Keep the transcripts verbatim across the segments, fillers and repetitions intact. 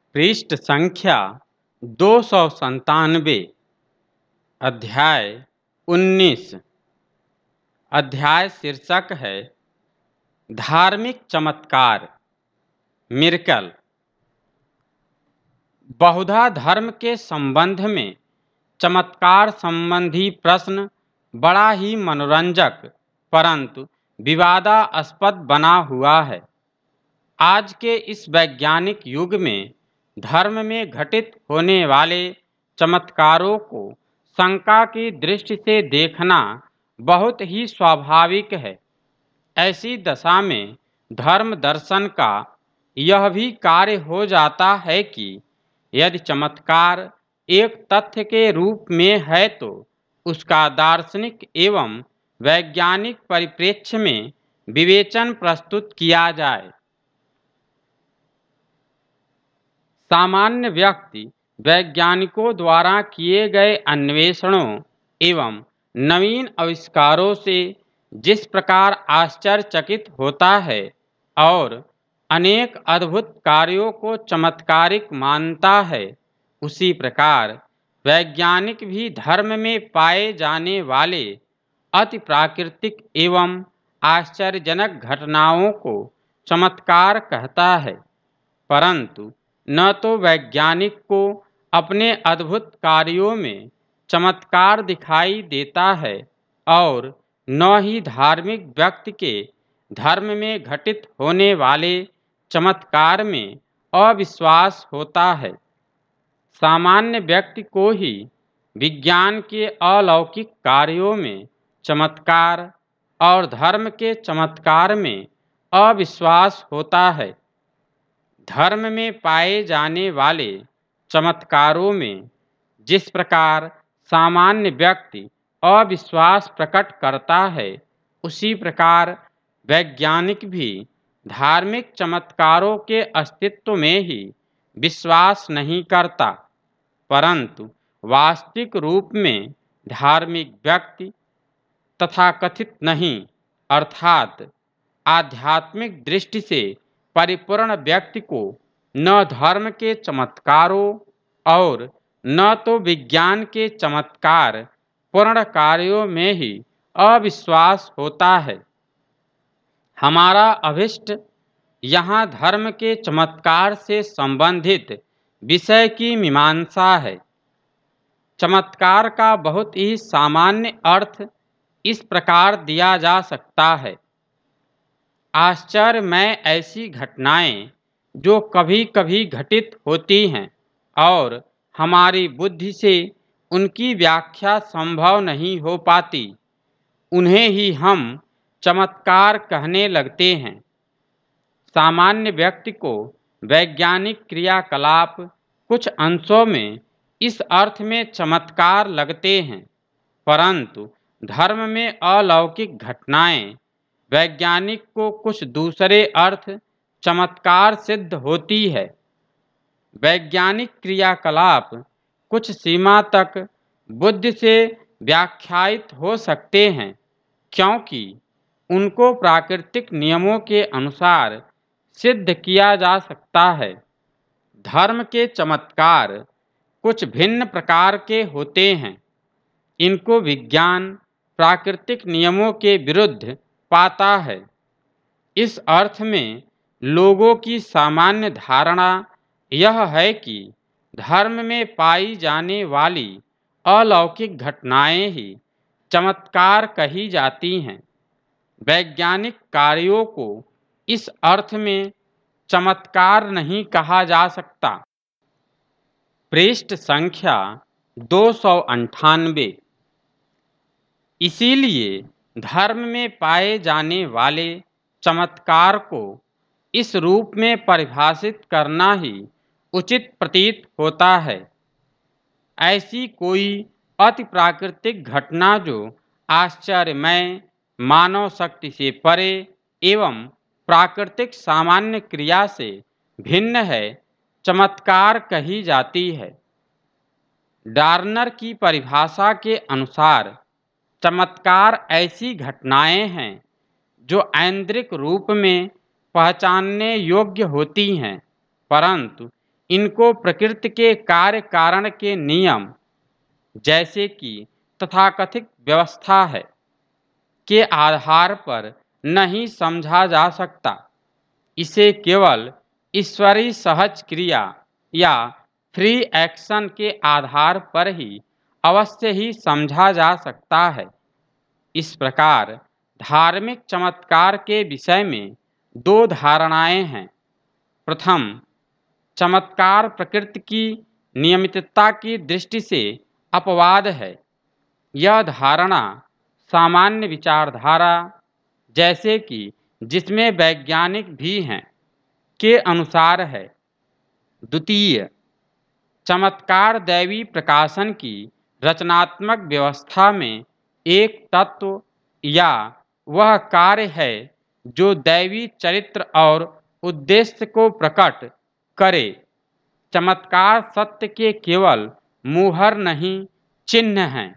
पृष्ठ संख्या दो सौ संतानवे। अध्याय उन्नीस। अध्याय शीर्षक है धार्मिक चमत्कार, मिरेकल। बहुधा धर्म के संबंध में चमत्कार संबंधी प्रश्न बड़ा ही मनोरंजक परंतु विवादास्पद बना हुआ है। आज के इस वैज्ञानिक युग में धर्म में घटित होने वाले चमत्कारों को शंका की दृष्टि से देखना बहुत ही स्वाभाविक है। ऐसी दशा में धर्म दर्शन का यह भी कार्य हो जाता है कि यदि चमत्कार एक तथ्य के रूप में है तो उसका दार्शनिक एवं वैज्ञानिक परिप्रेक्ष्य में विवेचन प्रस्तुत किया जाए। सामान्य व्यक्ति वैज्ञानिकों द्वारा किए गए अन्वेषणों एवं नवीन आविष्कारों से जिस प्रकार आश्चर्यचकित होता है और अनेक अद्भुत कार्यों को चमत्कारिक मानता है, उसी प्रकार वैज्ञानिक भी धर्म में पाए जाने वाले अति प्राकृतिक एवं आश्चर्यजनक घटनाओं को चमत्कार कहता है। परंतु न तो वैज्ञानिक को अपने अद्भुत कार्यों में चमत्कार दिखाई देता है और न ही धार्मिक व्यक्ति के धर्म में घटित होने वाले चमत्कार में अविश्वास होता है। सामान्य व्यक्ति को ही विज्ञान के अलौकिक कार्यों में चमत्कार और धर्म के चमत्कार में अविश्वास होता है। धर्म में पाए जाने वाले चमत्कारों में जिस प्रकार सामान्य व्यक्ति अविश्वास प्रकट करता है, उसी प्रकार वैज्ञानिक भी धार्मिक चमत्कारों के अस्तित्व में ही विश्वास नहीं करता, परंतु वास्तविक रूप में धार्मिक व्यक्ति तथाकथित नहीं अर्थात आध्यात्मिक दृष्टि से परिपूर्ण व्यक्ति को न धर्म के चमत्कारों और न तो विज्ञान के चमत्कार पूर्ण कार्यों में ही अविश्वास होता है। हमारा अभिष्ट यहाँ धर्म के चमत्कार से संबंधित विषय की मीमांसा है। चमत्कार का बहुत ही सामान्य अर्थ इस प्रकार दिया जा सकता है: आश्चर्यमय ऐसी घटनाएं जो कभी कभी घटित होती हैं और हमारी बुद्धि से उनकी व्याख्या संभव नहीं हो पाती, उन्हें ही हम चमत्कार कहने लगते हैं। सामान्य व्यक्ति को वैज्ञानिक क्रियाकलाप कुछ अंशों में इस अर्थ में चमत्कार लगते हैं, परंतु धर्म में अलौकिक घटनाएं वैज्ञानिक को कुछ दूसरे अर्थ चमत्कार सिद्ध होती है। वैज्ञानिक क्रियाकलाप कुछ सीमा तक बुद्धि से व्याख्यायित हो सकते हैं, क्योंकि उनको प्राकृतिक नियमों के अनुसार सिद्ध किया जा सकता है। धर्म के चमत्कार कुछ भिन्न प्रकार के होते हैं। इनको विज्ञान प्राकृतिक नियमों के विरुद्ध पाता है। इस अर्थ में लोगों की सामान्य धारणा यह है कि धर्म में पाई जाने वाली अलौकिक घटनाएं ही चमत्कार कही जाती हैं। वैज्ञानिक कार्यों को इस अर्थ में चमत्कार नहीं कहा जा सकता। पृष्ठ संख्या दो सौ अंठानवे। इसीलिए धर्म में पाए जाने वाले चमत्कार को इस रूप में परिभाषित करना ही उचित प्रतीत होता है: ऐसी कोई अति प्राकृतिक घटना जो आश्चर्यमय, मानव शक्ति से परे एवं प्राकृतिक सामान्य क्रिया से भिन्न है, चमत्कार कही जाती है। डार्नर की परिभाषा के अनुसार चमत्कार ऐसी घटनाएं हैं जो ऐन्द्रिक रूप में पहचानने योग्य होती हैं, परंतु इनको प्रकृति के कार्य कारण के नियम, जैसे कि तथाकथित व्यवस्था है, के आधार पर नहीं समझा जा सकता। इसे केवल ईश्वरीय सहज क्रिया या फ्री एक्शन के आधार पर ही अवश्य ही समझा जा सकता है। इस प्रकार धार्मिक चमत्कार के विषय में दो धारणाएं हैं। प्रथम, चमत्कार प्रकृति की नियमितता की दृष्टि से अपवाद है। यह धारणा सामान्य विचारधारा, जैसे कि जिसमें वैज्ञानिक भी हैं, के अनुसार है। द्वितीय, चमत्कार दैवी प्रकाशन की रचनात्मक व्यवस्था में एक तत्व या वह कार्य है जो दैवी चरित्र और उद्देश्य को प्रकट करे। चमत्कार सत्य के केवल मुहर नहीं, चिन्ह हैं।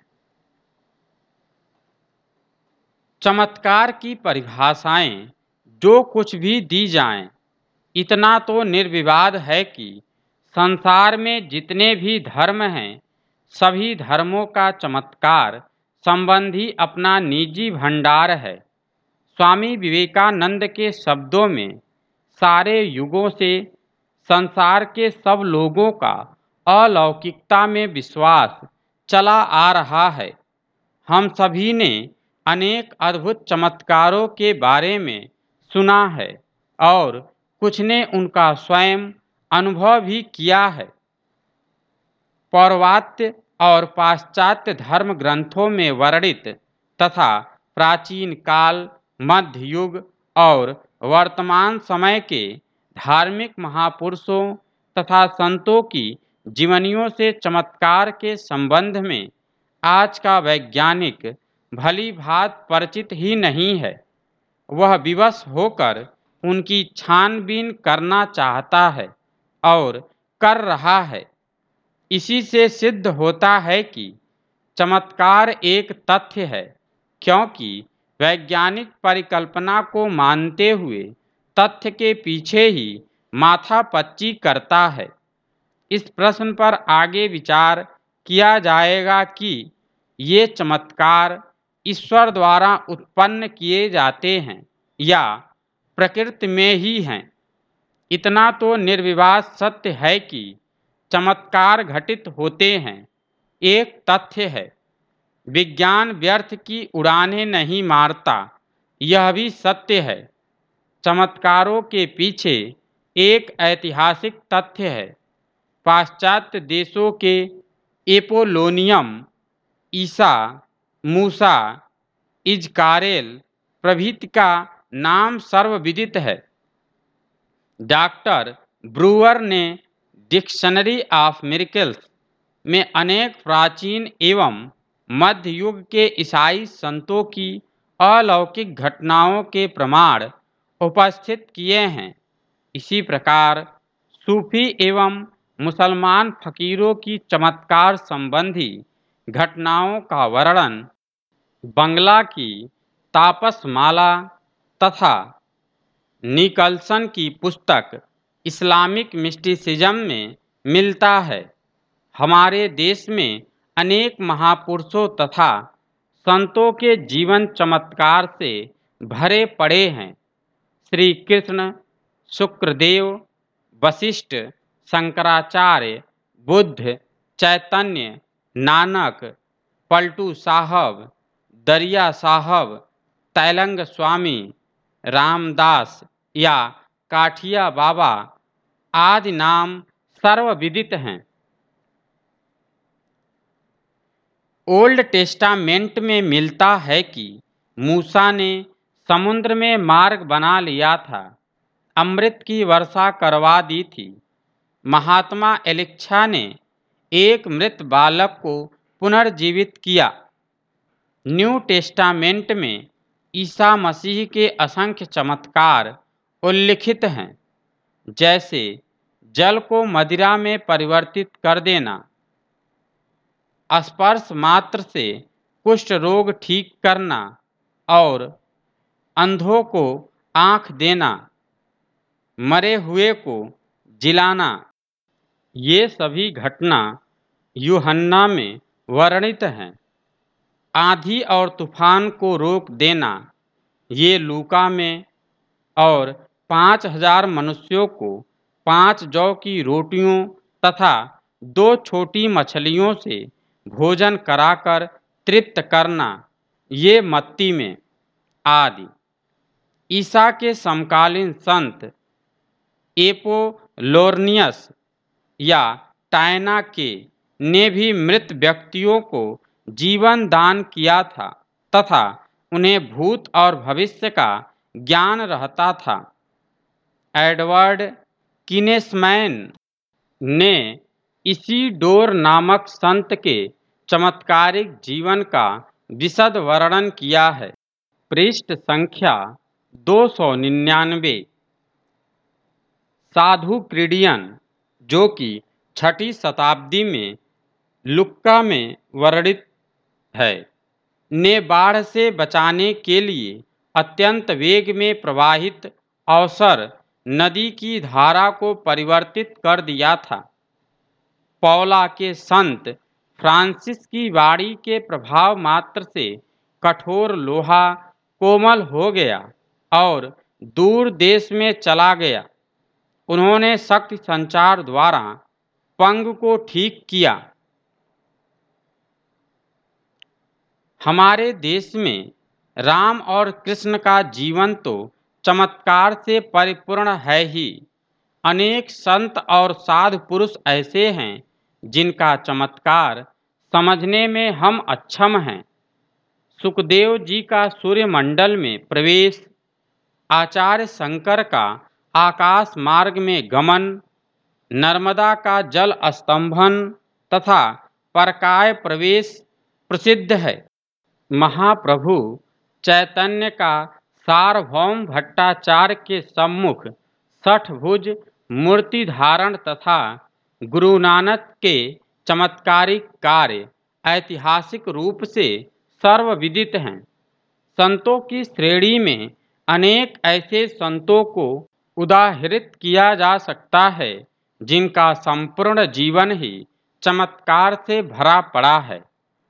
चमत्कार की परिभाषाएं जो कुछ भी दी जाएं, इतना तो निर्विवाद है कि संसार में जितने भी धर्म हैं, सभी धर्मों का चमत्कार संबंधी अपना निजी भंडार है। स्वामी विवेकानंद के शब्दों में, सारे युगों से संसार के सब लोगों का अलौकिकता में विश्वास चला आ रहा है। हम सभी ने अनेक अद्भुत चमत्कारों के बारे में सुना है और कुछ ने उनका स्वयं अनुभव भी किया है। पौर्वात्य और पाश्चात्य धर्म ग्रंथों में वर्णित तथा प्राचीन काल, मध्य युग और वर्तमान समय के धार्मिक महापुरुषों तथा संतों की जीवनियों से चमत्कार के संबंध में आज का वैज्ञानिक भली भांति परिचित ही नहीं है। वह विवश होकर उनकी छानबीन करना चाहता है और कर रहा है। इसी से सिद्ध होता है कि चमत्कार एक तथ्य है, क्योंकि वैज्ञानिक परिकल्पना को मानते हुए तथ्य के पीछे ही माथापच्ची करता है। इस प्रश्न पर आगे विचार किया जाएगा कि ये चमत्कार ईश्वर द्वारा उत्पन्न किए जाते हैं या प्रकृति में ही हैं। इतना तो निर्विवाद सत्य है कि चमत्कार घटित होते हैं, एक तथ्य है। विज्ञान व्यर्थ की उड़ानें नहीं मारता, यह भी सत्य है। चमत्कारों के पीछे एक ऐतिहासिक तथ्य है। पाश्चात्य देशों के एपोलोनियम, ईसा, मूसा, इजकारेल प्रभृति का नाम सर्वविदित है। डॉक्टर ब्रूअर ने डिक्शनरी ऑफ मिरेकल्स में अनेक प्राचीन एवं मध्य युग के ईसाई संतों की अलौकिक घटनाओं के प्रमाण उपस्थित किए हैं। इसी प्रकार सूफी एवं मुसलमान फकीरों की चमत्कार संबंधी घटनाओं का वर्णन बंगला की तापसमाला तथा निकल्सन की पुस्तक इस्लामिक मिस्टिसिज्म में मिलता है। हमारे देश में अनेक महापुरुषों तथा संतों के जीवन चमत्कार से भरे पड़े हैं। श्री कृष्ण, शुक्रदेव, वशिष्ठ, शंकराचार्य, बुद्ध, चैतन्य, नानक, पलटू साहब, दरिया साहब, तैलंग स्वामी, रामदास या काठिया बाबा आदि नाम सर्वविदित हैं। ओल्ड टेस्टामेंट में मिलता है कि मूसा ने समुद्र में मार्ग बना लिया था, अमृत की वर्षा करवा दी थी। महात्मा एलिच्छा ने एक मृत बालक को पुनर्जीवित किया। न्यू टेस्टामेंट में ईसा मसीह के असंख्य चमत्कार उल्लिखित हैं, जैसे जल को मदिरा में परिवर्तित कर देना, स्पर्श मात्र से कुष्ठ रोग ठीक करना और अंधों को आंख देना, मरे हुए को जिलाना, ये सभी घटना यूहन्ना में वर्णित हैं। आंधी और तूफान को रोक देना ये लूका में, और पाँच हजार मनुष्यों को पाँच जौ की रोटियों तथा दो छोटी मछलियों से भोजन कराकर तृप्त करना ये मत्ती में आदि। ईसा के समकालीन संत एपोलोनियस या टायना के ने भी मृत व्यक्तियों को जीवन दान किया था तथा उन्हें भूत और भविष्य का ज्ञान रहता था। एडवर्ड किनेसमैन ने इसीडोर नामक संत के चमत्कारिक जीवन का विशद वर्णन किया है। पृष्ठ संख्या दो सौ निन्यानवे। साधु क्रिडियन, जो कि छठी शताब्दी में लुक्का में वर्णित है, ने बाढ़ से बचाने के लिए अत्यंत वेग में प्रवाहित अवसर नदी की धारा को परिवर्तित कर दिया था। पौला के संत फ्रांसिस की वाणी के प्रभाव मात्र से कठोर लोहा कोमल हो गया और दूर देश में चला गया। उन्होंने शक्ति संचार द्वारा पंग को ठीक किया। हमारे देश में राम और कृष्ण का जीवन तो चमत्कार से परिपूर्ण है ही। अनेक संत और साधु पुरुष ऐसे हैं जिनका चमत्कार समझने में हम अक्षम हैं। सुखदेव जी का सूर्यमंडल में प्रवेश, आचार्य शंकर का आकाश मार्ग में गमन, नर्मदा का जल स्तंभन तथा परकाय प्रवेश प्रसिद्ध है। महाप्रभु चैतन्य का सार्वभौम भट्टाचार्य के सम्मुख छठ भुज मूर्ति धारण तथा गुरु नानक के चमत्कारिक कार्य ऐतिहासिक रूप से सर्वविदित हैं। संतों की श्रेणी में अनेक ऐसे संतों को उदाहृत किया जा सकता है जिनका संपूर्ण जीवन ही चमत्कार से भरा पड़ा है।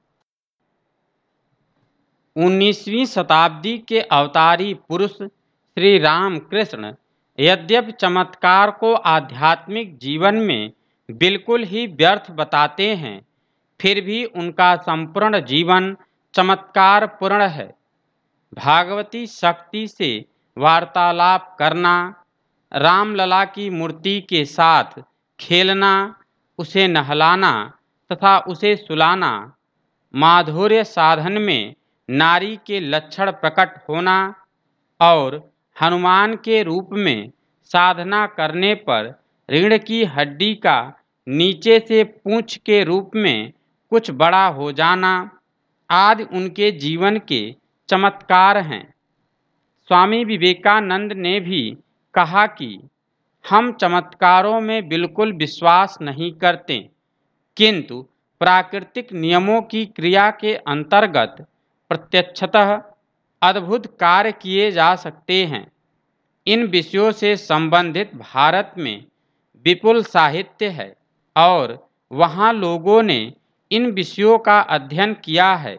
उन्नीसवीं शताब्दी के अवतारी पुरुष श्री राम कृष्ण यद्यपि चमत्कार को आध्यात्मिक जीवन में बिल्कुल ही व्यर्थ बताते हैं, फिर भी उनका संपूर्ण जीवन चमत्कार पूर्ण है। भागवती शक्ति से वार्तालाप करना, रामलला की मूर्ति के साथ खेलना, उसे नहलाना तथा उसे सुलाना, माधुर्य साधन में नारी के लक्षण प्रकट होना और हनुमान के रूप में साधना करने पर रीढ़ की हड्डी का नीचे से पूंछ के रूप में कुछ बड़ा हो जाना आदि उनके जीवन के चमत्कार हैं। स्वामी विवेकानंद ने भी कहा कि हम चमत्कारों में बिल्कुल विश्वास नहीं करते, किंतु प्राकृतिक नियमों की क्रिया के अंतर्गत प्रत्यक्षतः अद्भुत कार्य किए जा सकते हैं। इन विषयों से संबंधित भारत में विपुल साहित्य है और वहाँ लोगों ने इन विषयों का अध्ययन किया है।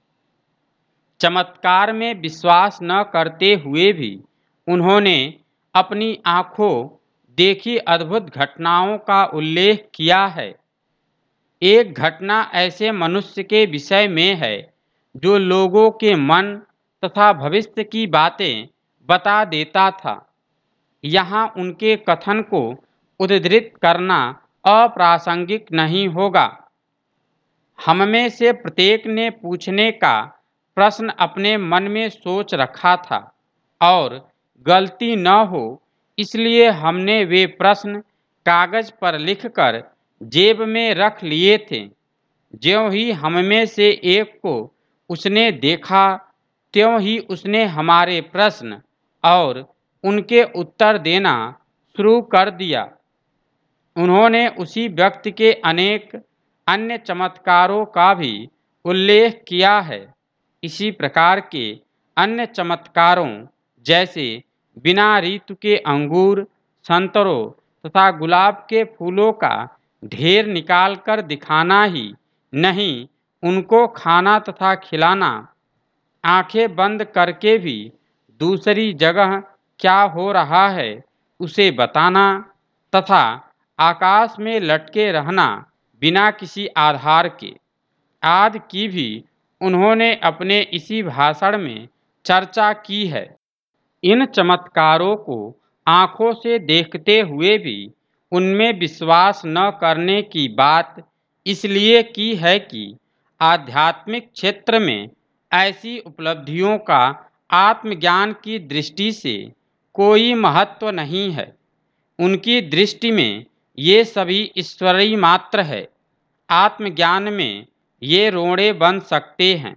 चमत्कार में विश्वास न करते हुए भी उन्होंने अपनी आँखों देखी अद्भुत घटनाओं का उल्लेख किया है। एक घटना ऐसे मनुष्य के विषय में है जो लोगों के मन तथा भविष्य की बातें बता देता था। यहाँ उनके कथन को उद्धृत करना अप्रासंगिक नहीं होगा। हम में से प्रत्येक ने पूछने का प्रश्न अपने मन में सोच रखा था और गलती न हो इसलिए हमने वे प्रश्न कागज पर लिखकर जेब में रख लिए थे। ज्यों ही हम में से एक को उसने देखा, त्यों ही उसने हमारे प्रश्न और उनके उत्तर देना शुरू कर दिया। उन्होंने उसी व्यक्ति के अनेक अन्य चमत्कारों का भी उल्लेख किया है। इसी प्रकार के अन्य चमत्कारों जैसे बिना ऋतु के अंगूर, संतरों तथा गुलाब के फूलों का ढेर निकाल कर दिखाना ही नहीं, उनको खाना तथा खिलाना, आंखें बंद करके भी दूसरी जगह क्या हो रहा है उसे बताना तथा आकाश में लटके रहना बिना किसी आधार के आदि की भी उन्होंने अपने इसी भाषण में चर्चा की है। इन चमत्कारों को आंखों से देखते हुए भी उनमें विश्वास न करने की बात इसलिए की है कि आध्यात्मिक क्षेत्र में ऐसी उपलब्धियों का आत्मज्ञान की दृष्टि से कोई महत्व नहीं है। उनकी दृष्टि में ये सभी ईश्वरीय मात्र है। आत्मज्ञान में ये रोड़े बन सकते हैं।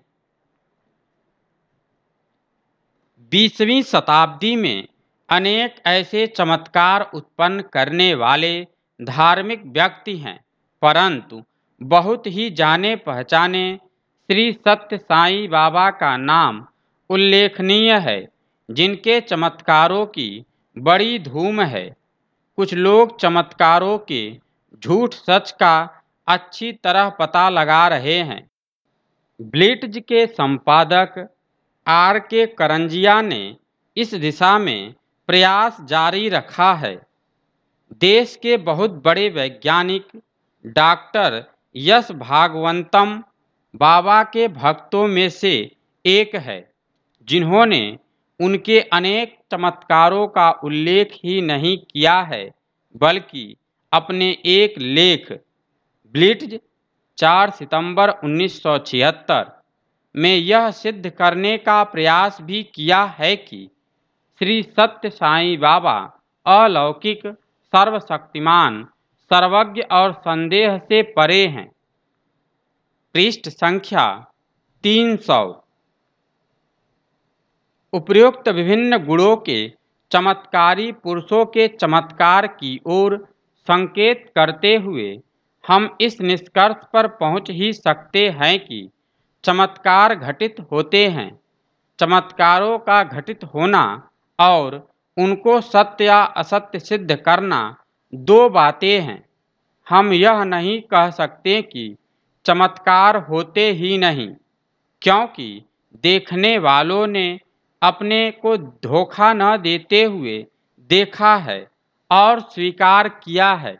बीसवीं शताब्दी में अनेक ऐसे चमत्कार उत्पन्न करने वाले धार्मिक व्यक्ति हैं, परंतु बहुत ही जाने पहचाने श्री सत्य साईं बाबा का नाम उल्लेखनीय है, जिनके चमत्कारों की बड़ी धूम है। कुछ लोग चमत्कारों के झूठ सच का अच्छी तरह पता लगा रहे हैं। ब्लिट्ज के संपादक आर के करंजिया ने इस दिशा में प्रयास जारी रखा है। देश के बहुत बड़े वैज्ञानिक डॉक्टर यश भागवंतम बाबा के भक्तों में से एक है, जिन्होंने उनके अनेक चमत्कारों का उल्लेख ही नहीं किया है, बल्कि अपने एक लेख ब्लिट्ज चार सितंबर उन्नीस सौ छिहत्तर में यह सिद्ध करने का प्रयास भी किया है कि श्री सत्य साईं बाबा अलौकिक, सर्वशक्तिमान, सर्वज्ञ और संदेह से परे हैं। पृष्ठ संख्या तीन सौ। उपयुक्त विभिन्न गुणों के चमत्कारी पुरुषों के चमत्कार की ओर संकेत करते हुए हम इस निष्कर्ष पर पहुंच ही सकते हैं कि चमत्कार घटित होते हैं। चमत्कारों का घटित होना और उनको सत्य या असत्य सिद्ध करना दो बातें हैं। हम यह नहीं कह सकते कि चमत्कार होते ही नहीं, क्योंकि देखने वालों ने अपने को धोखा न देते हुए देखा है और स्वीकार किया है।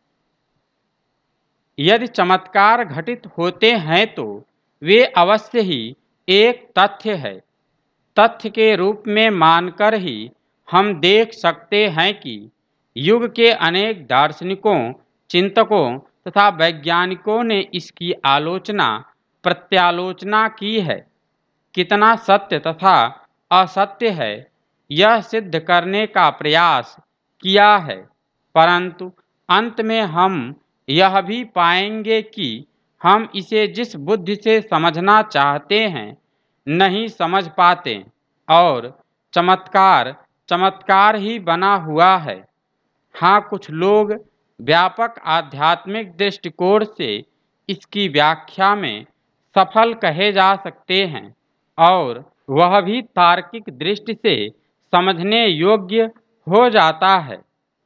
यदि चमत्कार घटित होते हैं तो वे अवश्य ही एक तथ्य है। तथ्य के रूप में मानकर ही हम देख सकते हैं कि युग के अनेक दार्शनिकों, चिंतकों तथा वैज्ञानिकों ने इसकी आलोचना प्रत्यालोचना की है। कितना सत्य तथा असत्य है यह सिद्ध करने का प्रयास किया है, परंतु अंत में हम यह भी पाएंगे कि हम इसे जिस बुद्धि से समझना चाहते हैं नहीं समझ पाते और चमत्कार चमत्कार ही बना हुआ है। हाँ, कुछ लोग व्यापक आध्यात्मिक दृष्टिकोण से इसकी व्याख्या में सफल कहे जा सकते हैं और वह भी तार्किक दृष्टि से समझने योग्य हो जाता है।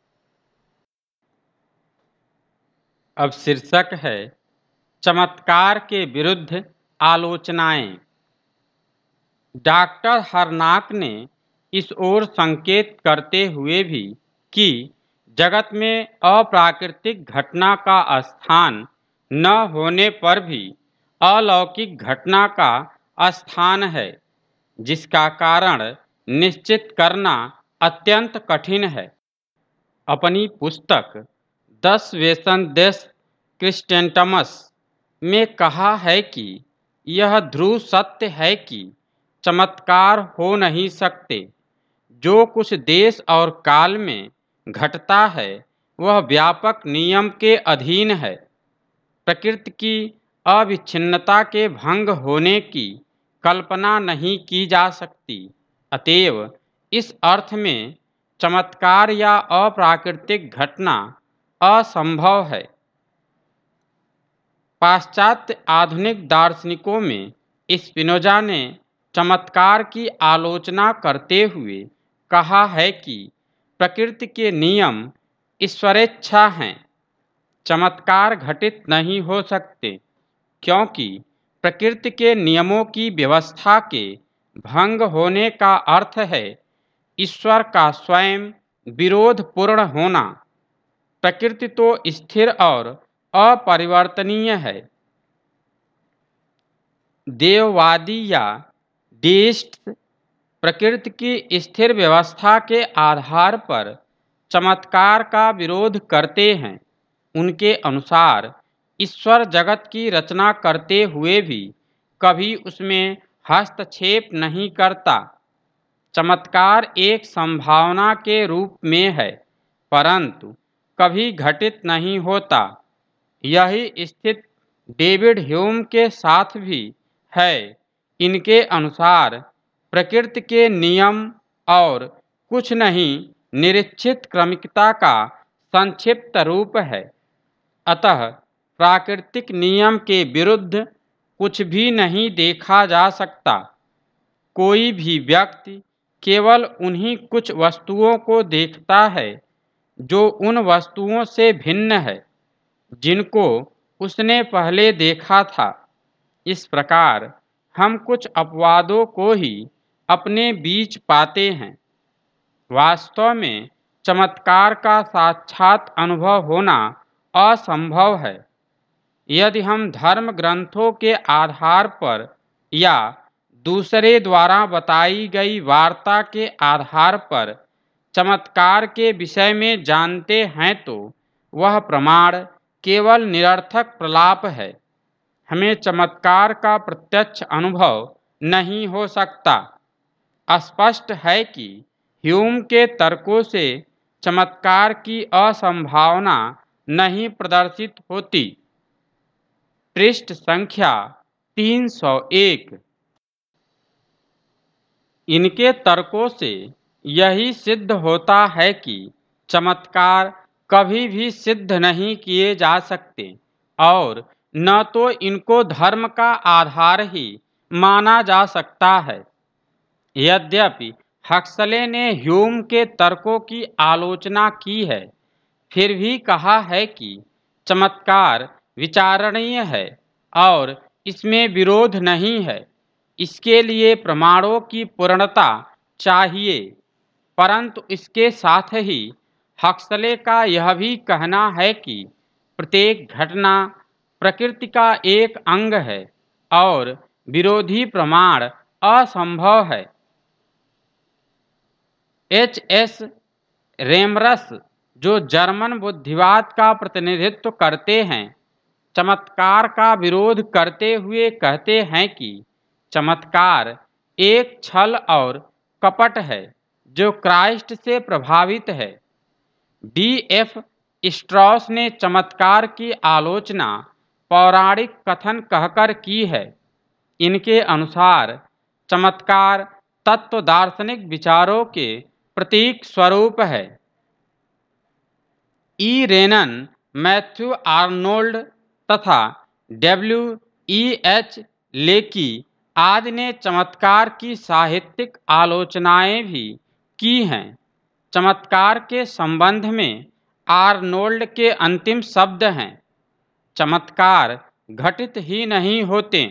अब शीर्षक है चमत्कार के विरुद्ध आलोचनाएं। डॉक्टर हरनाक ने इस ओर संकेत करते हुए भी कि जगत में अप्राकृतिक घटना का स्थान न होने पर भी अलौकिक घटना का स्थान है, जिसका कारण निश्चित करना अत्यंत कठिन है। अपनी पुस्तक दस वेसन देश क्रिस्टेंटमस में कहा है कि यह ध्रुव सत्य है कि चमत्कार हो नहीं सकते। जो कुछ देश और काल में घटता है वह व्यापक नियम के अधीन है। प्रकृति की अविच्छिन्नता के भंग होने की कल्पना नहीं की जा सकती। अतएव इस अर्थ में चमत्कार या अप्राकृतिक घटना असंभव है। पाश्चात्य आधुनिक दार्शनिकों में स्पिनोजा ने चमत्कार की आलोचना करते हुए कहा है कि प्रकृति के नियम ईश्वरेच्छा हैं। चमत्कार घटित नहीं हो सकते, क्योंकि प्रकृति के नियमों की व्यवस्था के भंग होने का अर्थ है ईश्वर का स्वयं विरोधपूर्ण होना। प्रकृति तो स्थिर और अपरिवर्तनीय है। देववादी या डेइस्ट प्रकृति की स्थिर व्यवस्था के आधार पर चमत्कार का विरोध करते हैं। उनके अनुसार ईश्वर जगत की रचना करते हुए भी कभी उसमें हस्तक्षेप नहीं करता। चमत्कार एक संभावना के रूप में है, परंतु कभी घटित नहीं होता। यही स्थिति डेविड ह्यूम के साथ भी है। इनके अनुसार प्रकृति के नियम और कुछ नहीं निरीक्षित क्रमिकता का संक्षिप्त रूप है। अतः प्राकृतिक नियम के विरुद्ध कुछ भी नहीं देखा जा सकता। कोई भी व्यक्ति केवल उन्हीं कुछ वस्तुओं को देखता है जो उन वस्तुओं से भिन्न है जिनको उसने पहले देखा था। इस प्रकार हम कुछ अपवादों को ही अपने बीच पाते हैं। वास्तव में चमत्कार का साक्षात अनुभव होना असंभव है। यदि हम धर्म ग्रंथों के आधार पर या दूसरे द्वारा बताई गई वार्ता के आधार पर चमत्कार के विषय में जानते हैं तो वह प्रमाण केवल निरर्थक प्रलाप है। हमें चमत्कार का प्रत्यक्ष अनुभव नहीं हो सकता। स्पष्ट है कि ह्यूम के तर्कों से चमत्कार की असंभावना नहीं प्रदर्शित होती। पृष्ठ संख्या तीन सौ एक। इनके तर्कों से यही सिद्ध होता है कि चमत्कार कभी भी सिद्ध नहीं किए जा सकते और न तो इनको धर्म का आधार ही माना जा सकता है। यद्यपि हक्सले ने ह्यूम के तर्कों की आलोचना की है, फिर भी कहा है कि चमत्कार विचारणीय है और इसमें विरोध नहीं है। इसके लिए प्रमाणों की पूर्णता चाहिए, परंतु इसके साथ ही हक्सले का यह भी कहना है कि प्रत्येक घटना प्रकृति का एक अंग है और विरोधी प्रमाण असंभव है। एच एस रेमरस, जो जर्मन बुद्धिवाद का प्रतिनिधित्व करते हैं, चमत्कार का विरोध करते हुए कहते हैं कि चमत्कार एक छल और कपट है जो क्राइस्ट से प्रभावित है। डी एफ स्ट्रॉस ने चमत्कार की आलोचना पौराणिक कथन कहकर की है। इनके अनुसार चमत्कार तत्व दार्शनिक विचारों के प्रतीक स्वरूप है। ई रेनन, मैथ्यू आर्नोल्ड तथा डब्ल्यू ई एच लेकी आदि ने चमत्कार की साहित्यिक आलोचनाएं भी की हैं। चमत्कार के संबंध में आर्नोल्ड के अंतिम शब्द हैं, चमत्कार घटित ही नहीं होते।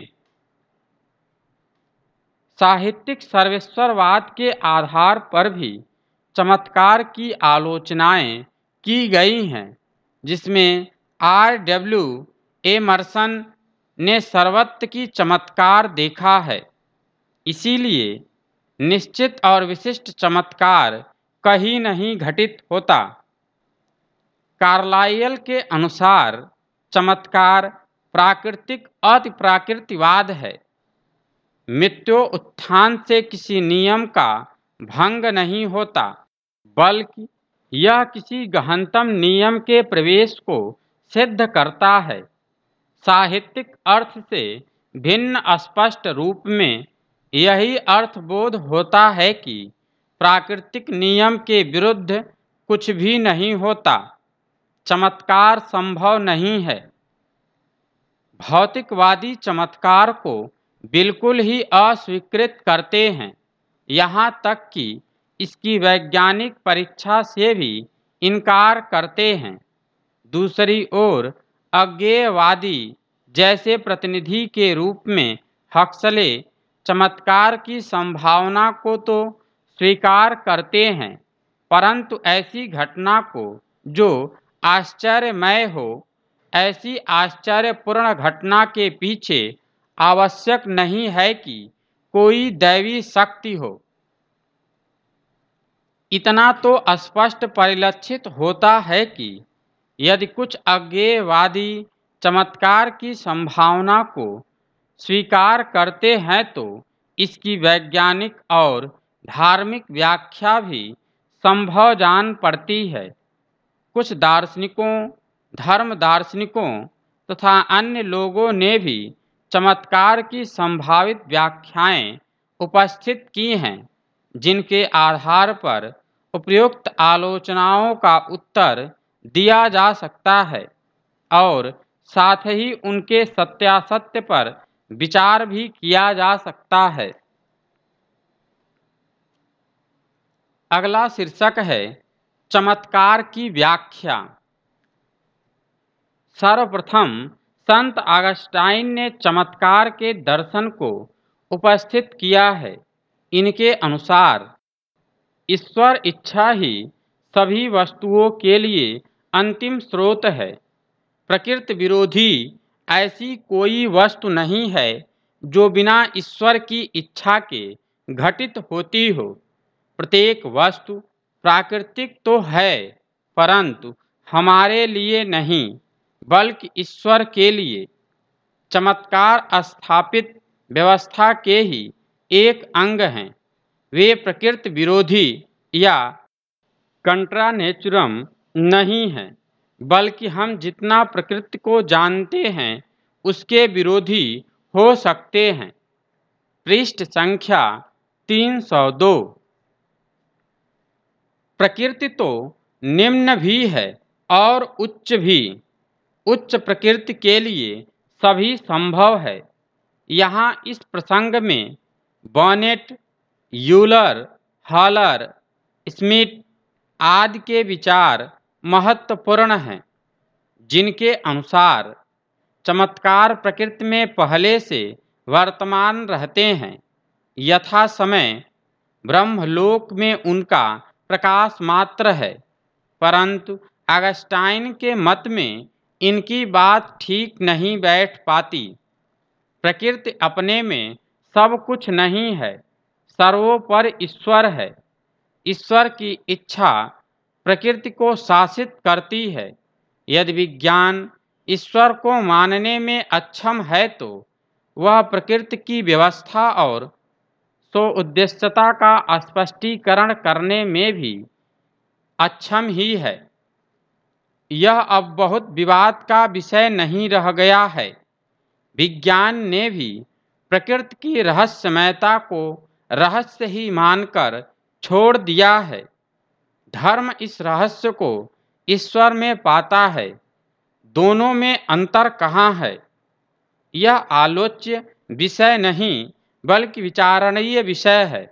साहित्यिक सर्वेश्वरवाद के आधार पर भी चमत्कार की आलोचनाएं की गई हैं, जिसमें आर डब्ल्यू एमर्सन ने सर्वत्र की चमत्कार देखा है। इसीलिए निश्चित और विशिष्ट चमत्कार कहीं नहीं घटित होता। कार्लाइल के अनुसार चमत्कार प्राकृतिक अतिप्राकृतिकवाद है। मृत्यु उत्थान से किसी नियम का भंग नहीं होता, बल्कि यह किसी गहनतम नियम के प्रवेश को सिद्ध करता है। साहित्यिक अर्थ से भिन्न स्पष्ट रूप में यही अर्थबोध होता है कि प्राकृतिक नियम के विरुद्ध कुछ भी नहीं होता। चमत्कार संभव नहीं है। भौतिकवादी चमत्कार को बिल्कुल ही अस्वीकृत करते हैं, यहाँ तक कि इसकी वैज्ञानिक परीक्षा से भी इनकार करते हैं। दूसरी ओर अज्ञेयवादी जैसे प्रतिनिधि के रूप में हक्सले चमत्कार की संभावना को तो स्वीकार करते हैं, परंतु ऐसी घटना को जो आश्चर्यमय हो, ऐसी आश्चर्यपूर्ण घटना के पीछे आवश्यक नहीं है कि कोई दैवी शक्ति हो। इतना तो स्पष्ट परिलक्षित होता है कि यदि कुछ अज्ञेयवादी चमत्कार की संभावना को स्वीकार करते हैं तो इसकी वैज्ञानिक और धार्मिक व्याख्या भी संभव जान पड़ती है। कुछ दार्शनिकों, धर्म दार्शनिकों तथा अन्य लोगों ने भी चमत्कार की संभावित व्याख्याएं उपस्थित की हैं, जिनके आधार पर उपयुक्त आलोचनाओं का उत्तर दिया जा सकता है और साथ ही उनके सत्यासत्य पर विचार भी किया जा सकता है। अगला शीर्षक है चमत्कार की व्याख्या। सर्वप्रथम संत ऑगस्टाइन ने चमत्कार के दर्शन को उपस्थित किया है। इनके अनुसार ईश्वर इच्छा ही सभी वस्तुओं के लिए अंतिम स्रोत है। प्रकृति विरोधी ऐसी कोई वस्तु नहीं है जो बिना ईश्वर की इच्छा के घटित होती हो। प्रत्येक वस्तु प्राकृतिक तो है, परंतु हमारे लिए नहीं, बल्कि ईश्वर के लिए। चमत्कार स्थापित व्यवस्था के ही एक अंग हैं। वे प्रकृति विरोधी या कंट्रा नेचुरम नहीं हैं, बल्कि हम जितना प्रकृति को जानते हैं उसके विरोधी हो सकते हैं। पृष्ठ संख्या तीन सौ दो। प्रकृति तो निम्न भी है और उच्च भी। उच्च प्रकृति के लिए सभी संभव है। यहाँ इस प्रसंग में बॉनेट, यूलर, हॉलर, स्मिथ आदि के विचार महत्वपूर्ण हैं, जिनके अनुसार चमत्कार प्रकृति में पहले से वर्तमान रहते हैं। यथा समय ब्रह्मलोक में उनका प्रकाश मात्र है, परंतु ऑगस्टाइन के मत में इनकी बात ठीक नहीं बैठ पाती। प्रकृति अपने में सब कुछ नहीं है, सर्वोपरि ईश्वर है। ईश्वर की इच्छा प्रकृति को शासित करती है। यदि विज्ञान ईश्वर को मानने में अक्षम है तो वह प्रकृति की व्यवस्था और सो उद्देश्यता का स्पष्टीकरण करने में भी अक्षम ही है। यह अब बहुत विवाद का विषय नहीं रह गया है। विज्ञान ने भी प्रकृति की रहस्यमयता को रहस्य ही मानकर छोड़ दिया है। धर्म इस रहस्य को ईश्वर में पाता है। दोनों में अंतर कहाँ है? यह आलोच्य विषय नहीं, बल्कि विचारणीय विषय है।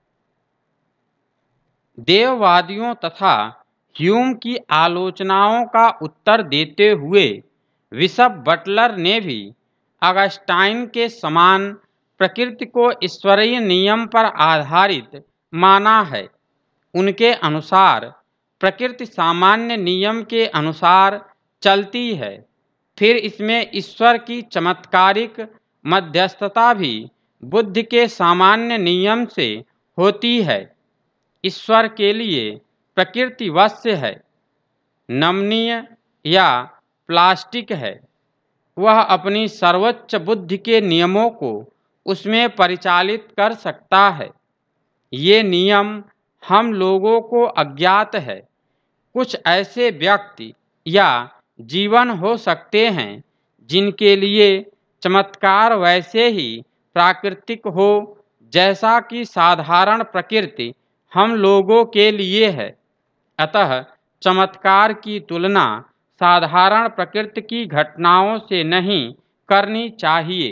देववादियों तथा ह्यूम की आलोचनाओं का उत्तर देते हुए बिशप बटलर ने भी ऑगस्टाइन के समान प्रकृति को ईश्वरीय नियम पर आधारित माना है। उनके अनुसार प्रकृति सामान्य नियम के अनुसार चलती है, फिर इसमें ईश्वर की चमत्कारिक मध्यस्थता भी बुद्धि के सामान्य नियम से होती है। ईश्वर के लिए प्रकृति वश्य है, नमनीय या प्लास्टिक है। वह अपनी सर्वोच्च बुद्धि के नियमों को उसमें परिचालित कर सकता है। ये नियम हम लोगों को अज्ञात है। कुछ ऐसे व्यक्ति या जीवन हो सकते हैं जिनके लिए चमत्कार वैसे ही प्राकृतिक हो जैसा कि साधारण प्रकृति हम लोगों के लिए है। अतः चमत्कार की तुलना साधारण प्रकृति की घटनाओं से नहीं करनी चाहिए।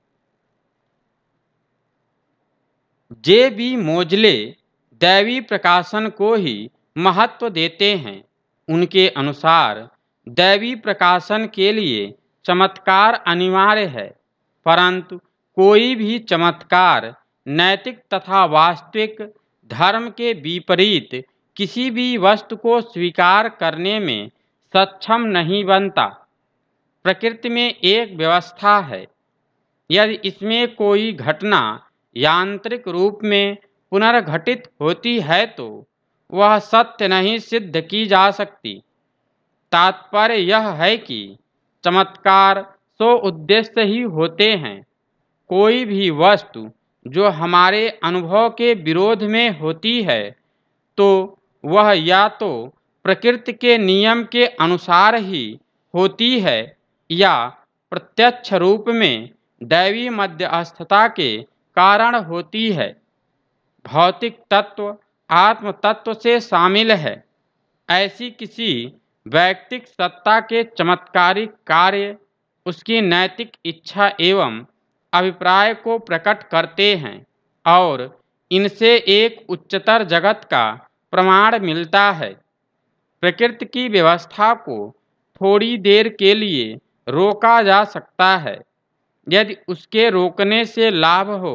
जे बी मोजले दैवी प्रकाशन को ही महत्व देते हैं। उनके अनुसार दैवी प्रकाशन के लिए चमत्कार अनिवार्य है, परंतु कोई भी चमत्कार नैतिक तथा वास्तविक धर्म के विपरीत किसी भी वस्तु को स्वीकार करने में सक्षम नहीं बनता। प्रकृति में एक व्यवस्था है, यदि इसमें कोई घटना यांत्रिक रूप में पुनर्घटित होती है तो वह सत्य नहीं सिद्ध की जा सकती। तात्पर्य यह है कि चमत्कार सो उद्देश्य ही होते हैं। कोई भी वस्तु जो हमारे अनुभव के विरोध में होती है तो वह या तो प्रकृति के नियम के अनुसार ही होती है या प्रत्यक्ष रूप में दैवी मध्यस्थता के कारण होती है। भौतिक तत्व आत्म तत्व से शामिल है। ऐसी किसी वैयक्तिक सत्ता के चमत्कारिक कार्य उसकी नैतिक इच्छा एवं अभिप्राय को प्रकट करते हैं और इनसे एक उच्चतर जगत का प्रमाण मिलता है। प्रकृति की व्यवस्था को थोड़ी देर के लिए रोका जा सकता है यदि उसके रोकने से लाभ हो,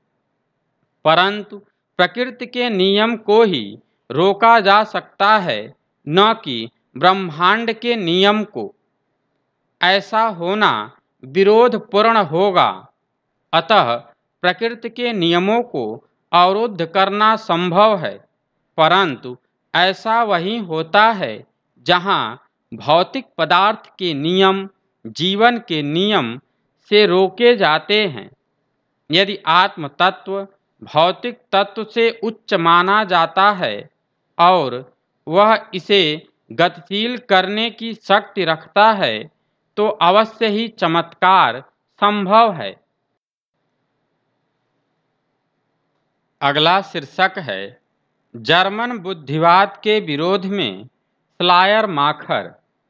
परंतु प्रकृति के नियम को ही रोका जा सकता है, न कि ब्रह्मांड के नियम को। ऐसा होना विरोधपूर्ण होगा। अतः प्रकृति के नियमों को अवरुद्ध करना संभव है, परंतु ऐसा वहीं होता है जहाँ भौतिक पदार्थ के नियम जीवन के नियम से रोके जाते हैं। यदि आत्म तत्व भौतिक तत्व से उच्च माना जाता है और वह इसे गतिशील करने की शक्ति रखता है तो अवश्य ही चमत्कार संभव है। अगला शीर्षक है जर्मन बुद्धिवाद के विरोध में श्लायरमाखर।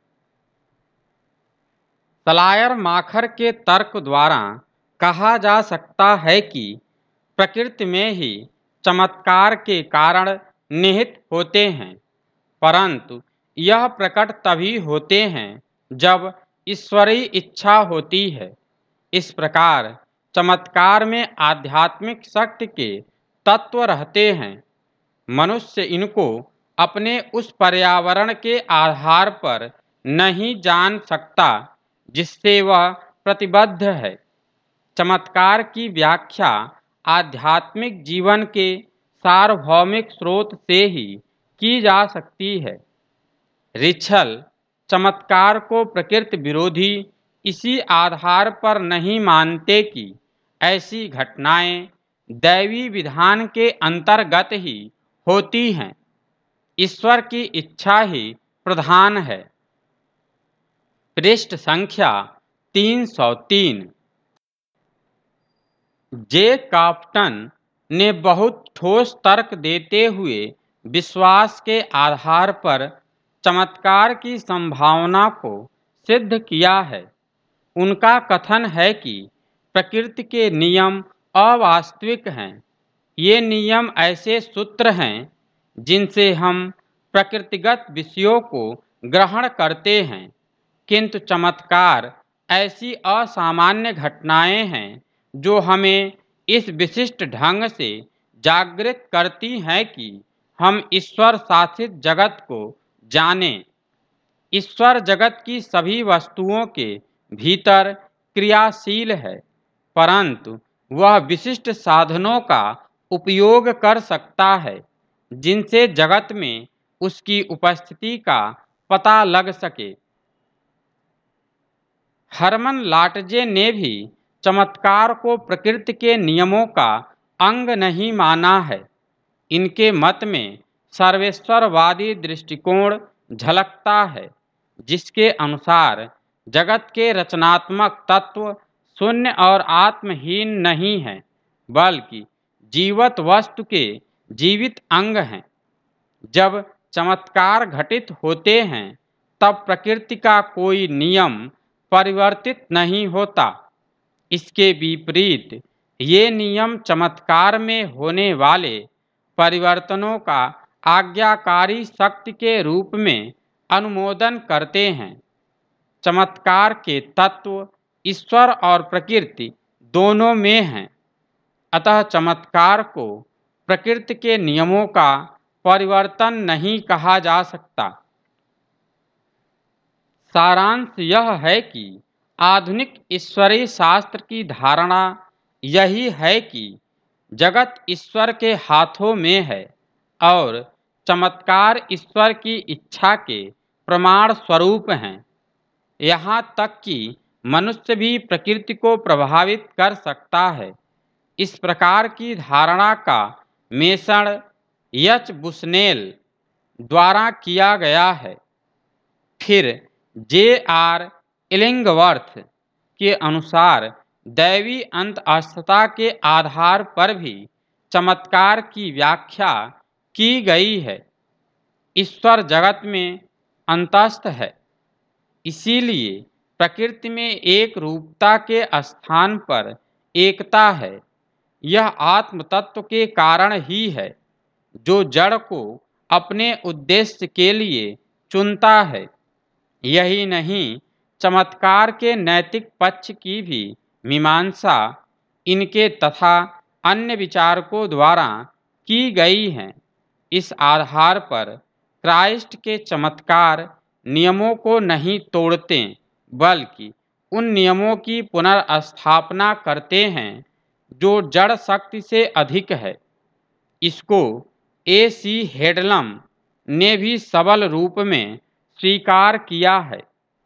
श्लायरमाखर के तर्क द्वारा कहा जा सकता है कि प्रकृति में ही चमत्कार के कारण निहित होते हैं, परंतु यह प्रकट तभी होते हैं जब ईश्वरीय इच्छा होती है। इस प्रकार चमत्कार में आध्यात्मिक शक्ति के तत्व रहते हैं। मनुष्य इनको अपने उस पर्यावरण के आधार पर नहीं जान सकता जिससे वह प्रतिबद्ध है। चमत्कार की व्याख्या आध्यात्मिक जीवन के सार्वभौमिक स्रोत से ही की जा सकती है। रिछल चमत्कार को प्रकृति विरोधी इसी आधार पर नहीं मानते कि ऐसी घटनाएं दैवी विधान के अंतर्गत ही होती हैं। ईश्वर की इच्छा ही प्रधान है। पृष्ठ संख्या तीन सौ तीन। जे काफ्टन ने बहुत ठोस तर्क देते हुए विश्वास के आधार पर चमत्कार की संभावना को सिद्ध किया है। उनका कथन है कि प्रकृति के नियम अवास्तविक हैं। ये नियम ऐसे सूत्र हैं जिनसे हम प्रकृतिगत विषयों को ग्रहण करते हैं, किंतु चमत्कार ऐसी असामान्य घटनाएं हैं जो हमें इस विशिष्ट ढंग से जागृत करती हैं कि हम ईश्वर शासित जगत को जानें। ईश्वर जगत की सभी वस्तुओं के भीतर क्रियाशील है, परंतु वह विशिष्ट साधनों का उपयोग कर सकता है जिनसे जगत में उसकी उपस्थिति का पता लग सके। हरमन लाटजे ने भी चमत्कार को प्रकृति के नियमों का अंग नहीं माना है। इनके मत में सर्वेश्वरवादी दृष्टिकोण झलकता है, जिसके अनुसार जगत के रचनात्मक तत्व शून्य और आत्महीन नहीं है, बल्कि जीवित वस्तु के जीवित अंग हैं। जब चमत्कार घटित होते हैं तब प्रकृति का कोई नियम परिवर्तित नहीं होता। इसके विपरीत ये नियम चमत्कार में होने वाले परिवर्तनों का आज्ञाकारी शक्ति के रूप में अनुमोदन करते हैं। चमत्कार के तत्व ईश्वर और प्रकृति दोनों में हैं। अतः चमत्कार को प्रकृति के नियमों का परिवर्तन नहीं कहा जा सकता। सारांश यह है कि आधुनिक ईश्वरीय शास्त्र की धारणा यही है कि जगत ईश्वर के हाथों में है और चमत्कार ईश्वर की इच्छा के प्रमाण स्वरूप हैं। यहाँ तक कि मनुष्य भी प्रकृति को प्रभावित कर सकता है। इस प्रकार की धारणा का मेषण एच बुशनेल द्वारा किया गया है। फिर जे आर इलिंगवर्थ के अनुसार दैवी अंतःस्थता के आधार पर भी चमत्कार की व्याख्या की गई है। ईश्वर जगत में अंतस्थ है, इसीलिए प्रकृति में एक रूपता के स्थान पर एकता है। यह आत्म तत्व के कारण ही है जो जड़ को अपने उद्देश्य के लिए चुनता है। यही नहीं, चमत्कार के नैतिक पक्ष की भी मीमांसा इनके तथा अन्य विचारकों द्वारा की गई है। इस आधार पर क्राइस्ट के चमत्कार नियमों को नहीं तोड़ते बल्कि उन नियमों की पुनर्स्थापना करते हैं जो जड़ शक्ति से अधिक है। इसको ए सी हेडलम ने भी सबल रूप में स्वीकार किया है।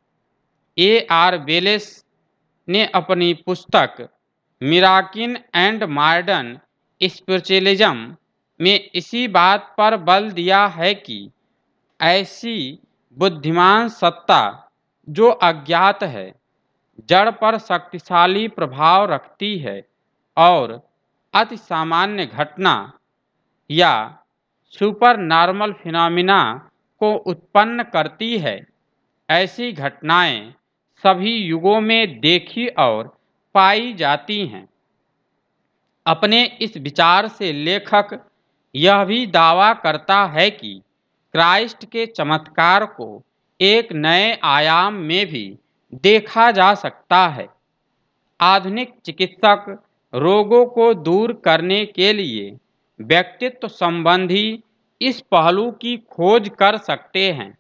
ए आर वेलेस ने अपनी पुस्तक मिराकिल एंड मॉडर्न स्पिरिचुअलिज्म में इसी बात पर बल दिया है कि ऐसी बुद्धिमान सत्ता जो अज्ञात है, जड़ पर शक्तिशाली प्रभाव रखती है और अति सामान्य घटना या सुपर नॉर्मल फिनोमिना को उत्पन्न करती है। ऐसी घटनाएं सभी युगों में देखी और पाई जाती हैं। अपने इस विचार से लेखक यह भी दावा करता है कि क्राइस्ट के चमत्कार को एक नए आयाम में भी देखा जा सकता है। आधुनिक चिकित्सक रोगों को दूर करने के लिए व्यक्तित्व संबंधी इस पहलू की खोज कर सकते हैं।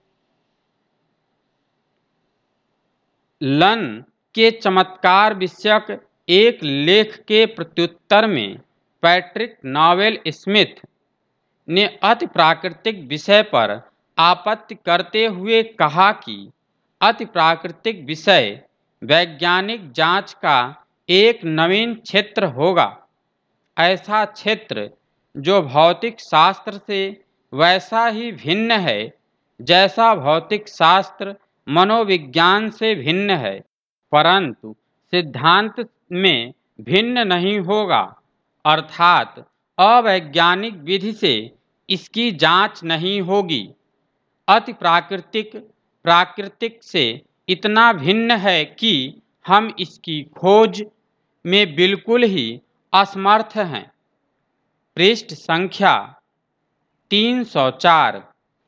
लन के चमत्कार विषयक एक लेख के प्रत्युत्तर में पैट्रिक नोवेल स्मिथ ने अति प्राकृतिक विषय पर आपत्ति करते हुए कहा कि अति प्राकृतिक विषय वैज्ञानिक जांच का एक नवीन क्षेत्र होगा। ऐसा क्षेत्र जो भौतिक शास्त्र से वैसा ही भिन्न है जैसा भौतिक शास्त्र मनोविज्ञान से भिन्न है, परंतु सिद्धांत में भिन्न नहीं होगा। अर्थात अवैज्ञानिक विधि से इसकी जांच नहीं होगी। अति प्राकृतिक प्राकृतिक से इतना भिन्न है कि हम इसकी खोज में बिल्कुल ही असमर्थ हैं। पृष्ठ संख्या तीन सौ चार।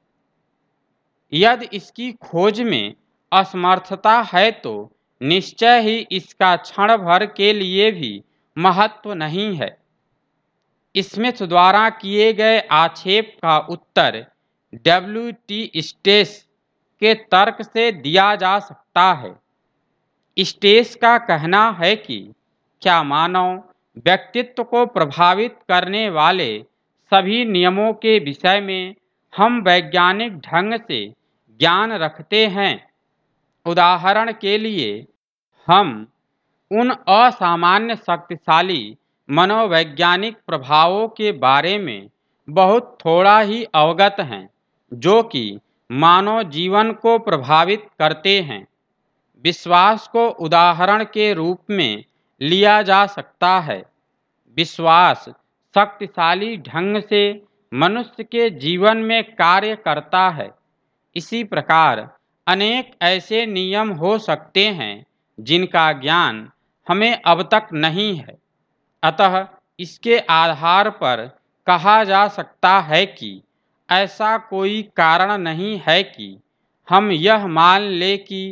यदि इसकी खोज में असमर्थता है तो निश्चय ही इसका क्षण भर के लिए भी महत्व नहीं है। स्मिथ द्वारा किए गए आक्षेप का उत्तर डब्ल्यू टी स्टेस के तर्क से दिया जा सकता है। स्टेस का कहना है कि क्या मानव व्यक्तित्व को प्रभावित करने वाले सभी नियमों के विषय में हम वैज्ञानिक ढंग से ज्ञान रखते हैं। उदाहरण के लिए हम उन असामान्य शक्तिशाली मनोवैज्ञानिक प्रभावों के बारे में बहुत थोड़ा ही अवगत हैं जो कि मानव जीवन को प्रभावित करते हैं। विश्वास को उदाहरण के रूप में लिया जा सकता है। विश्वास शक्तिशाली ढंग से मनुष्य के जीवन में कार्य करता है। इसी प्रकार अनेक ऐसे नियम हो सकते हैं जिनका ज्ञान हमें अब तक नहीं है। अतः इसके आधार पर कहा जा सकता है कि ऐसा कोई कारण नहीं है कि हम यह मान लें कि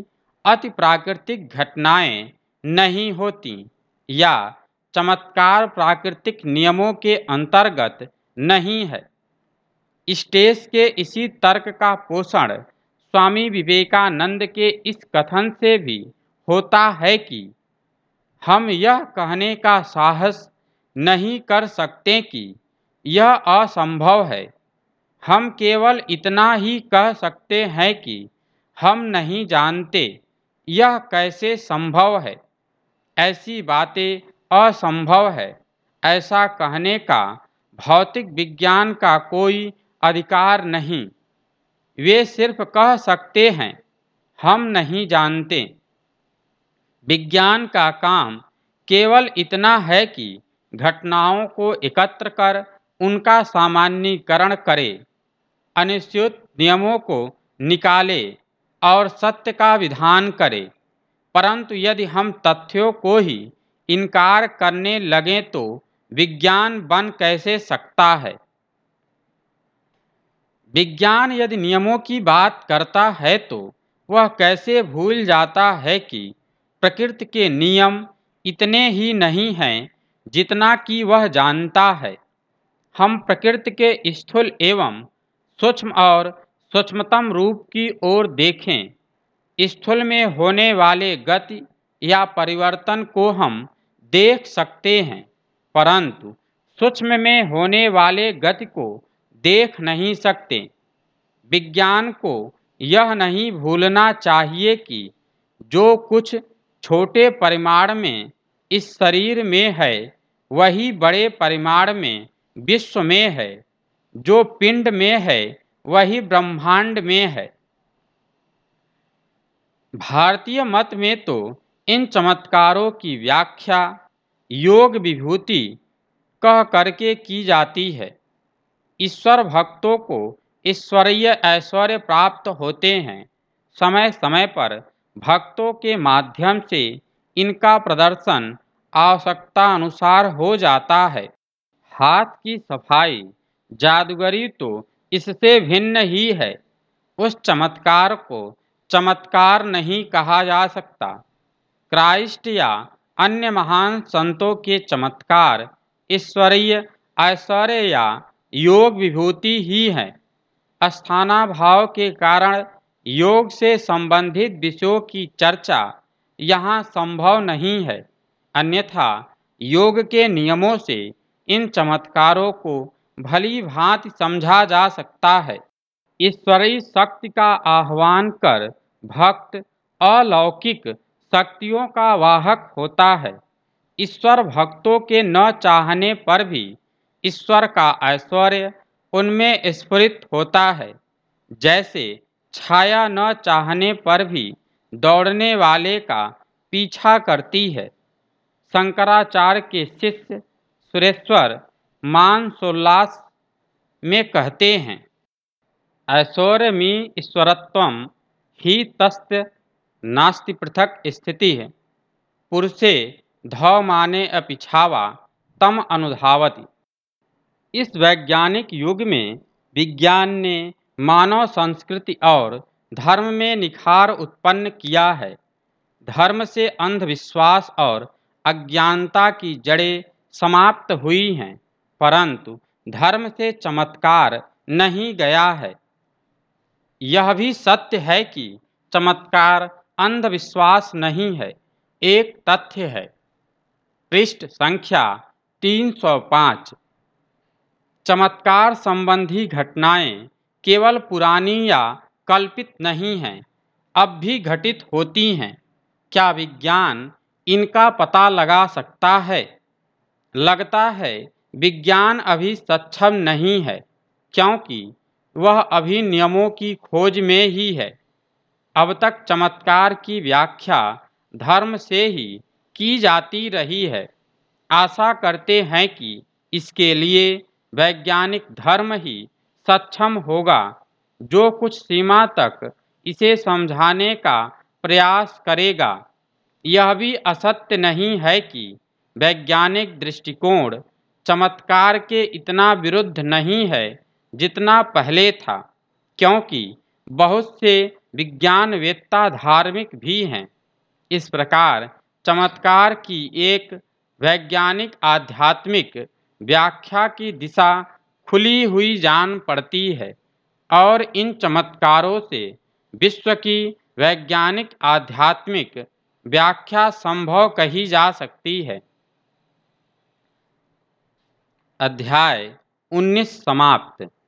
अति प्राकृतिक घटनाएं नहीं होती या चमत्कार प्राकृतिक नियमों के अंतर्गत नहीं है। स्टेस के इसी तर्क का पोषण स्वामी विवेकानंद के इस कथन से भी होता है कि हम यह कहने का साहस नहीं कर सकते कि यह असंभव है। हम केवल इतना ही कह सकते हैं कि हम नहीं जानते यह कैसे संभव है। ऐसी बातें असंभव है ऐसा कहने का भौतिक विज्ञान का कोई अधिकार नहीं। वे सिर्फ कह सकते हैं हम नहीं जानते। विज्ञान का काम केवल इतना है कि घटनाओं को एकत्र कर उनका सामान्यीकरण करे, अनिश्चित नियमों को निकाले और सत्य का विधान करे। परंतु यदि हम तथ्यों को ही इनकार करने लगें तो विज्ञान बन कैसे सकता है। विज्ञान यदि नियमों की बात करता है तो वह कैसे भूल जाता है कि प्रकृति के नियम इतने ही नहीं हैं जितना कि वह जानता है। हम प्रकृति के स्थूल एवं सूक्ष्म और सूक्ष्मतम रूप की ओर देखें। स्थूल में होने वाले गति या परिवर्तन को हम देख सकते हैं, परंतु सूक्ष्म में होने वाले गति को देख नहीं सकते। विज्ञान को यह नहीं भूलना चाहिए कि जो कुछ छोटे परिमाण में इस शरीर में है वही बड़े परिमाण में विश्व में है। जो पिंड में है वही ब्रह्मांड में है। भारतीय मत में तो इन चमत्कारों की व्याख्या योग विभूति कह करके की जाती है। ईश्वर भक्तों को ईश्वरीय ऐश्वर्य प्राप्त होते हैं। समय समय पर भक्तों के माध्यम से इनका प्रदर्शन आवश्यकता अनुसार हो जाता है। हाथ की सफाई जादूगरी तो इससे भिन्न ही है। उस चमत्कार को चमत्कार नहीं कहा जा सकता। क्राइस्ट या अन्य महान संतों के चमत्कार ईश्वरीय ऐश्वर्य या योग विभूति ही है। स्थानाभाव के कारण योग से संबंधित विषयों की चर्चा यहाँ संभव नहीं है। अन्यथा योग के नियमों से इन चमत्कारों को भली भांति समझा जा सकता है। ईश्वरीय शक्ति का आह्वान कर भक्त अलौकिक शक्तियों का वाहक होता है। ईश्वर भक्तों के न चाहने पर भी ईश्वर का ऐश्वर्य उनमें स्फुरित होता है। जैसे छाया न चाहने पर भी दौड़ने वाले का पीछा करती है। शंकराचार्य के शिष्य सुरेश्वर मानसोल्लास में कहते हैं, ऐश्वर्यमी ईश्वरत्वम ही तस्य नास्ति पृथक स्थिति है। पुरुषे धौमाने अपि छावा तम अनुधावति। इस वैज्ञानिक युग में विज्ञान ने मानव संस्कृति और धर्म में निखार उत्पन्न किया है। धर्म से अंधविश्वास और अज्ञानता की जड़ें समाप्त हुई हैं, परंतु धर्म से चमत्कार नहीं गया है। यह भी सत्य है कि चमत्कार अंधविश्वास नहीं है, एक तथ्य है। पृष्ठ संख्या तीन सौ पाँच। चमत्कार संबंधी घटनाएं केवल पुरानी या कल्पित नहीं हैं, अब भी घटित होती हैं। क्या विज्ञान इनका पता लगा सकता है? लगता है विज्ञान अभी सक्षम नहीं है, क्योंकि वह अभी नियमों की खोज में ही है। अब तक चमत्कार की व्याख्या धर्म से ही की जाती रही है। आशा करते हैं कि इसके लिए वैज्ञानिक धर्म ही सक्षम होगा, जो कुछ सीमा तक इसे समझाने का प्रयास करेगा। यह भी असत्य नहीं है कि वैज्ञानिक दृष्टिकोण चमत्कार के इतना विरुद्ध नहीं है जितना पहले था, क्योंकि बहुत से विज्ञानवेत्ता धार्मिक भी हैं। इस प्रकार चमत्कार की एक वैज्ञानिक आध्यात्मिक व्याख्या की दिशा खुली हुई जान पड़ती है और इन चमत्कारों से विश्व की वैज्ञानिक आध्यात्मिक व्याख्या संभव कही जा सकती है। अध्याय उन्नीस समाप्त।